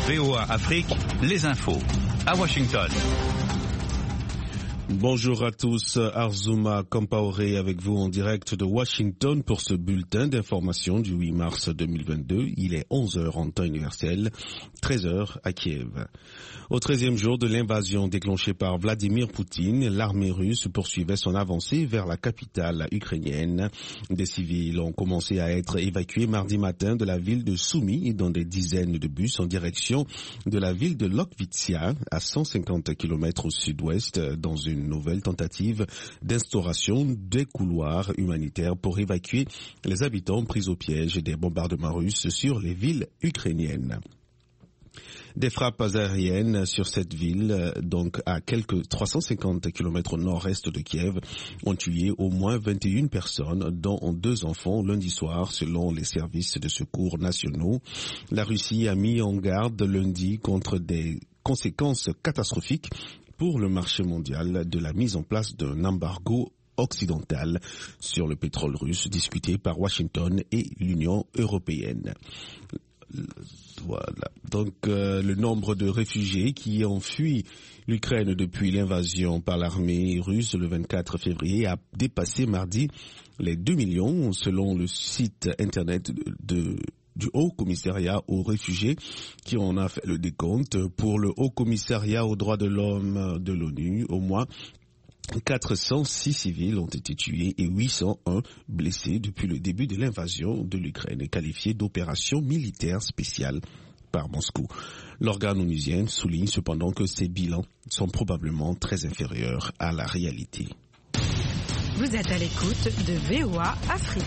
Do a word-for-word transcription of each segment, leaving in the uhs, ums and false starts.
V O A Afrique, les infos. À Washington. Bonjour à tous, Arzouma Kampaoré avec vous en direct de Washington pour ce bulletin d'information du huit mars deux mille vingt-deux. Il est onze heures en temps universel, treize heures à Kiev. Au treizième jour de l'invasion déclenchée par Vladimir Poutine, l'armée russe poursuivait son avancée vers la capitale ukrainienne. Des civils ont commencé à être évacués mardi matin de la ville de Soumy dans des dizaines de bus en direction de la ville de Lokvitsia, à cent cinquante kilomètres au sud-ouest, dans une nouvelle tentative d'instauration des couloirs humanitaires pour évacuer les habitants pris au piège des bombardements russes sur les villes ukrainiennes. Des frappes aériennes sur cette ville, donc à quelques trois cent cinquante kilomètres au nord-est de Kiev, ont tué au moins vingt et une personnes, dont deux enfants, lundi soir, selon les services de secours nationaux. La Russie a mis en garde lundi contre des conséquences catastrophiques pour le marché mondial de la mise en place d'un embargo occidental sur le pétrole russe discuté par Washington et l'Union européenne. Voilà. Donc euh, le nombre de réfugiés qui ont fui l'Ukraine depuis l'invasion par l'armée russe le vingt-quatre février a dépassé mardi les deux millions selon le site internet de, de du Haut Commissariat aux réfugiés qui en a fait le décompte. Pour le Haut Commissariat aux droits de l'homme de l'ONU, au moins quatre cent six civils ont été tués et huit cent un blessés depuis le début de l'invasion de l'Ukraine, qualifiée d'opération militaire spéciale par Moscou. L'organe onusien souligne cependant que ces bilans sont probablement très inférieurs à la réalité. Vous êtes à l'écoute de V O A Afrique.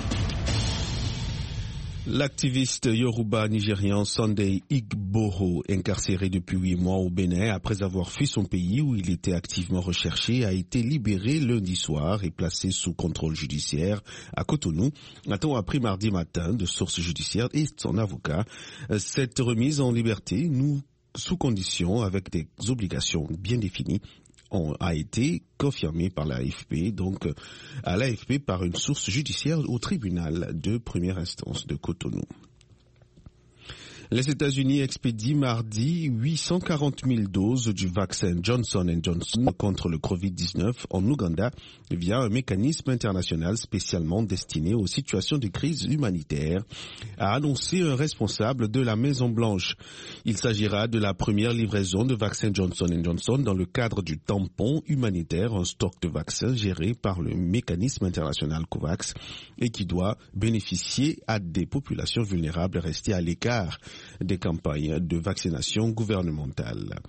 L'activiste yoruba nigérian Sunday Igboho, incarcéré depuis huit mois au Bénin après avoir fui son pays où il était activement recherché, a été libéré lundi soir et placé sous contrôle judiciaire à Cotonou, a-t-on appris mardi matin de sources judiciaires et son avocat. Cette remise en liberté, nous, sous condition, avec des obligations bien définies, On a été confirmé par l'A F P, donc à l'A F P par une source judiciaire au tribunal de première instance de Cotonou. Les États-Unis expédient mardi huit cent quarante mille doses du vaccin Johnson and Johnson contre le covid dix-neuf en Ouganda via un mécanisme international spécialement destiné aux situations de crise humanitaire, a annoncé un responsable de la Maison-Blanche. Il s'agira de la première livraison de vaccins Johnson and Johnson dans le cadre du tampon humanitaire, un stock de vaccins géré par le mécanisme international COVAX et qui doit bénéficier à des populations vulnérables restées à l'écart des campagnes de vaccination gouvernementale.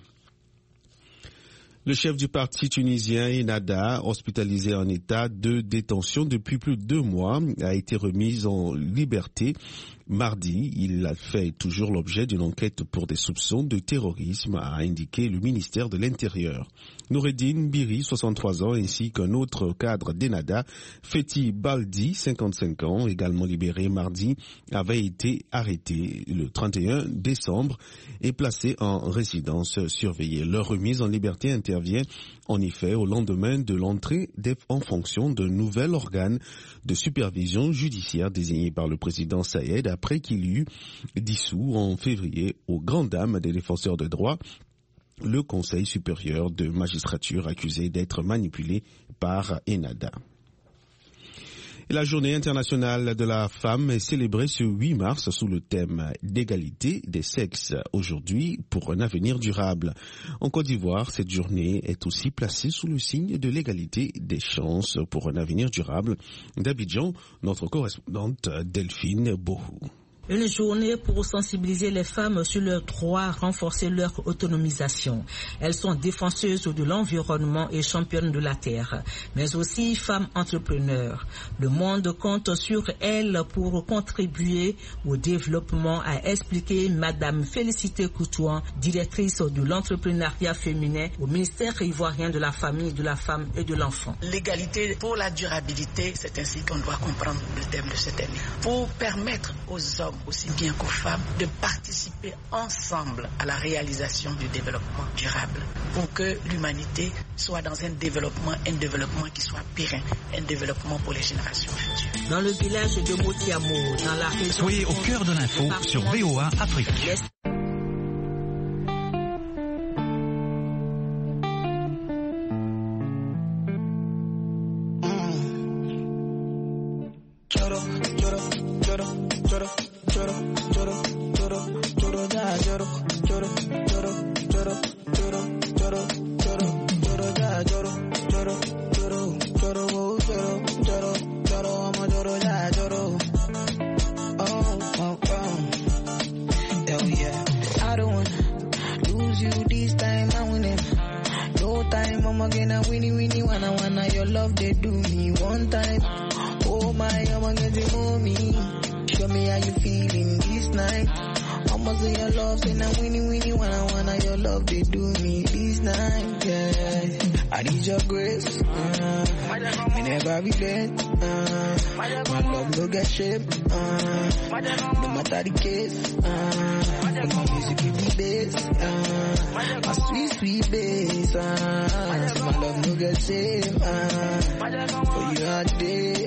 Le chef du parti tunisien Ennahda, hospitalisé en état de détention depuis plus de deux mois, a été remis en liberté mardi. Il a fait toujours l'objet d'une enquête pour des soupçons de terrorisme, a indiqué le ministère de l'Intérieur. Noureddine Biri, soixante-trois ans, ainsi qu'un autre cadre d'Ennahda, Fethi Baldi, cinquante-cinq ans, également libéré mardi, avait été arrêté le trente et un décembre et placé en résidence surveillée. Leur remise en liberté intervient en effet au lendemain de l'entrée en fonction d'un nouvel organe de supervision judiciaire désigné par le président Saïed après qu'il eut dissous en février aux grandes dames des défenseurs de droits le Conseil supérieur de magistrature accusé d'être manipulé par Ennahda. La journée internationale de la femme est célébrée ce huit mars sous le thème d'égalité des sexes. Aujourd'hui, pour un avenir durable. En Côte d'Ivoire, cette journée est aussi placée sous le signe de l'égalité des chances pour un avenir durable. D'Abidjan, notre correspondante Delphine Bohou. Une journée pour sensibiliser les femmes sur leurs droits, renforcer leur autonomisation. Elles sont défenseuses de l'environnement et championnes de la terre, mais aussi femmes entrepreneurs. Le monde compte sur elles pour contribuer au développement, a expliqué Madame Félicité Coutouan, directrice de l'entrepreneuriat féminin au ministère ivoirien de la Famille, de la Femme et de l'Enfant. L'égalité pour la durabilité, c'est ainsi qu'on doit comprendre le thème de cette année. Pour permettre aux hommes aussi bien qu'aux femmes, de participer ensemble à la réalisation du développement durable pour que l'humanité soit dans un développement, un développement qui soit pérenne, un développement pour les générations futures. Dans le village de Motiamo, dans la région... Soyez au cœur de l'info sur V O A Afrique. I'ma say your love, say now winnie winnie when I wanna your love, they do me this night, yeah. I need your grace, uh, me never regret, uh, my love no get shame, uh, no matter the case, uh, when my music give me bass, uh, my sweet sweet bass, uh, my love no get shame, uh, for you all day,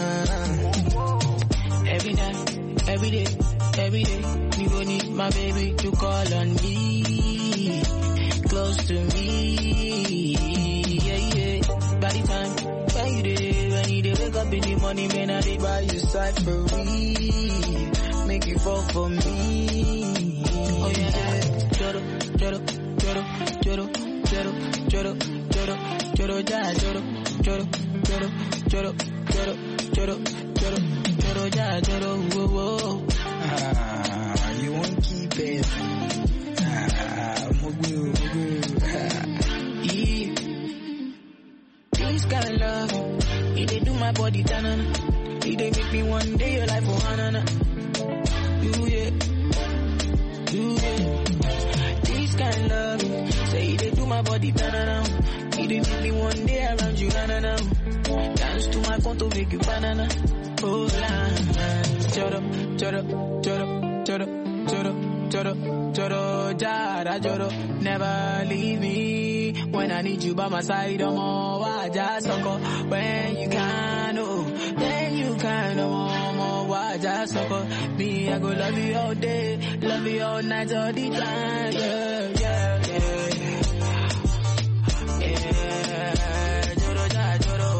uh, every night, every day, every day, me gon' need my baby to call on me, close to me, yeah, yeah. By the time, when you did, when you did wake up in the morning, man, I did buy you side for me, make you fall for me, oh yeah. Joro, joro, joro, joro, joro, joro, joro, joro, ja, joro, joro, joro, joro, joro, joro, joro, joro, ja, joro, whoa, whoa. Ah, you won't keep it. Ah, mugu, mugu. Ah, yeah. This kind of love, it they do my body tanana. It they make me one day your life for hanana. You yeah, you yeah. This kind of love, say it they do my body tanana. It they make me one day around you hanana. Dance to my conto make you banana. Oh la, choro, choro, choro, choro, choro, choro, choro, jara, choro. Never leave me when I need you by my side. I'm all I just sucker when you can, oh, then you can, oh, more why just sucker. Me, I go love you all day, love you all night, all the time, yeah, yeah, yeah, yeah, choro, jara, choro.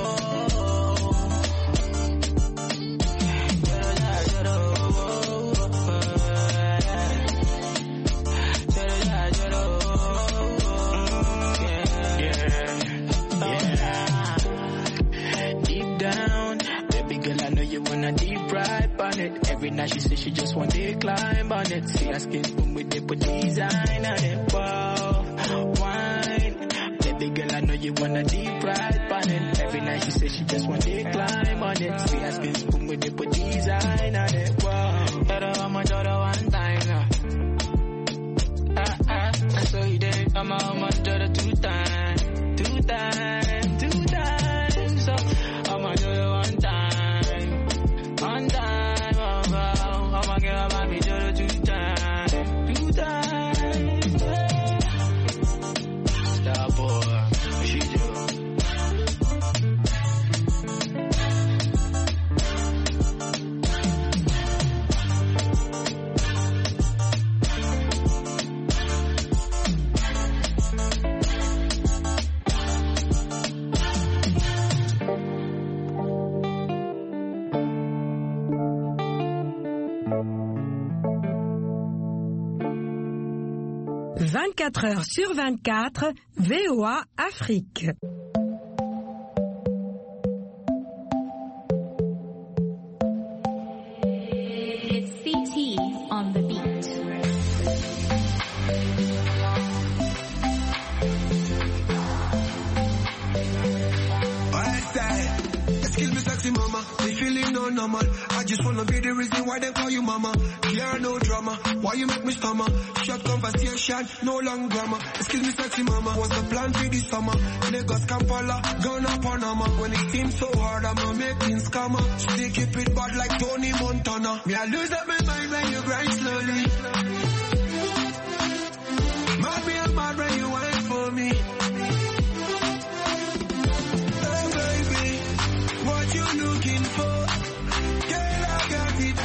Every night she says she just want to climb on it. See her skin boom with it, put design on it. Wow, wine. Baby girl, I know you wanna deep ride on it. Every night she says she just want to climb on it. See her skin boom with it, put design on it. Wow, better on my daughter one time now. Ah ah, I saw you there. I'm on my daughter two times, two times, two times. So I'm my daughter one time, one time. I'ma get up on me two times, two times. Star boy, what she do? vingt-quatre heures sur vingt-quatre, V O A Afrique. It's C T on the beat. Excuse me, sexy mama, me feeling no normal. I just wanna be the reason why they call you mama. Clear no drama, why you make me stammer? Short conversation, no long drama. Excuse me, sexy mama, what's the plan for this summer? Lagos, Kampala, Ghana, Panama. When it seems so hard, I'ma make things come up. Still keep it bad like Tony Montana. Me, I lose up my mind when you grind slowly. Might be a mad right